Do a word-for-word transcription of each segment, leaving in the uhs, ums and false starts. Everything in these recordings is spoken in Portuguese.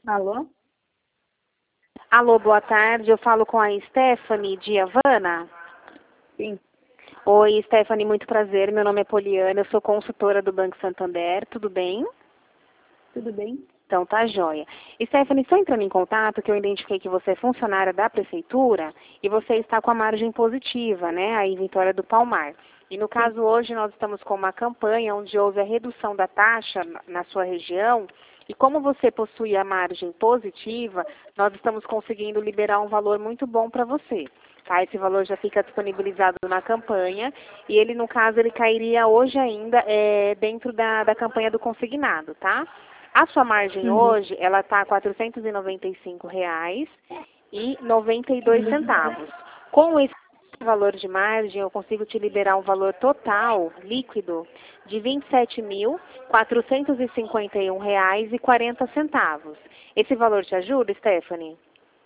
Alô? Alô, boa tarde. Eu falo com a Stephanie de Havana. Sim. Oi, Stephanie, muito prazer. Meu nome é Poliana, eu sou consultora do Banco Santander. Tudo bem? Tudo bem? Então tá jóia. Stephanie, só entrando em contato, que eu identifiquei que você é funcionária da prefeitura e você está com a margem positiva, né, aí em Vitória do Palmar. E no caso hoje nós estamos com uma campanha onde houve a redução da taxa na sua região e como você possui a margem positiva, nós estamos conseguindo liberar um valor muito bom para você. Tá? Esse valor já fica disponibilizado na campanha e ele, no caso, ele cairia hoje ainda é, dentro da, da campanha do consignado, tá? A sua margem Uhum. hoje, ela está a quatrocentos e noventa e cinco reais e noventa e dois centavos. Com esse valor de margem, eu consigo te liberar um valor total, líquido, de vinte e sete mil, quatrocentos e cinquenta e um reais e quarenta centavos. Esse valor te ajuda, Stephanie?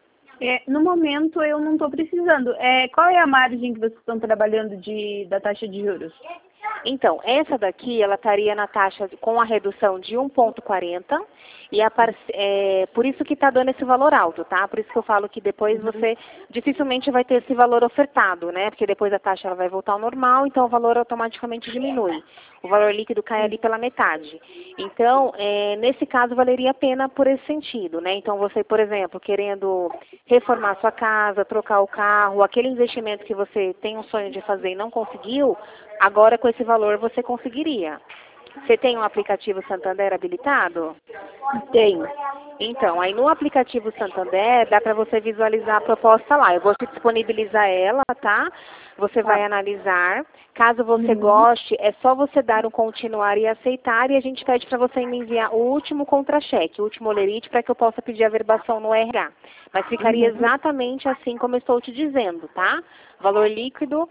É, no momento eu não estou precisando. É, qual é a margem que vocês estão trabalhando de, da taxa de juros? Então, essa daqui, ela estaria na taxa de- com a redução de um vírgula quarenta e a parce- é, por isso que está dando esse valor alto, tá? Por isso que eu falo que depois você dificilmente vai ter esse valor ofertado, né? Porque depois a taxa ela vai voltar ao normal, então o valor automaticamente diminui. O valor líquido cai ali pela metade. Então, é, nesse caso, valeria a pena por esse sentido, né? Então, você, por exemplo, querendo reformar sua casa, trocar o carro, aquele investimento que você tem um sonho de fazer e não conseguiu, agora com esse valor você conseguiria. Você tem um aplicativo Santander habilitado? Tenho. Então, aí no aplicativo Santander dá para você visualizar a proposta lá. Eu vou te disponibilizar ela, tá? Você vai Tá. analisar. Caso você Uhum. goste, é só você dar um continuar e aceitar e a gente pede para você me enviar o último contra-cheque, o último olerite, para que eu possa pedir a verbação no R H. Mas ficaria Uhum. exatamente assim como eu estou te dizendo, tá? Valor líquido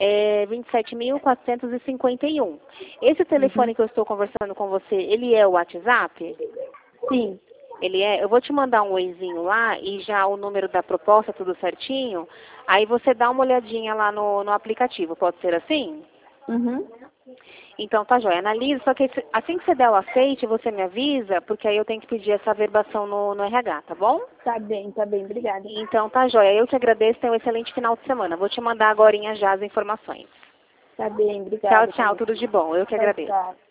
é vinte e sete mil, quatrocentos e cinquenta e um. Esse telefone Uhum. que eu estou conversando com você, ele é o WhatsApp? Sim. Ele é, eu vou te mandar um oizinho lá e já o número da proposta, tudo certinho. Aí você dá uma olhadinha lá no, no aplicativo, pode ser assim? Uhum. Então tá joia, analisa, só que esse- assim que você der o aceite, você me avisa, porque aí eu tenho que pedir essa verbação no, no R H, tá bom? Tá bem, tá bem. Obrigada. Então tá joia, eu que agradeço, tenha um excelente final de semana. Vou te mandar agorinha já as informações. Tá bem, Tchau, obrigada tchau, também. tudo de bom, eu que Tchau, agradeço. tchau.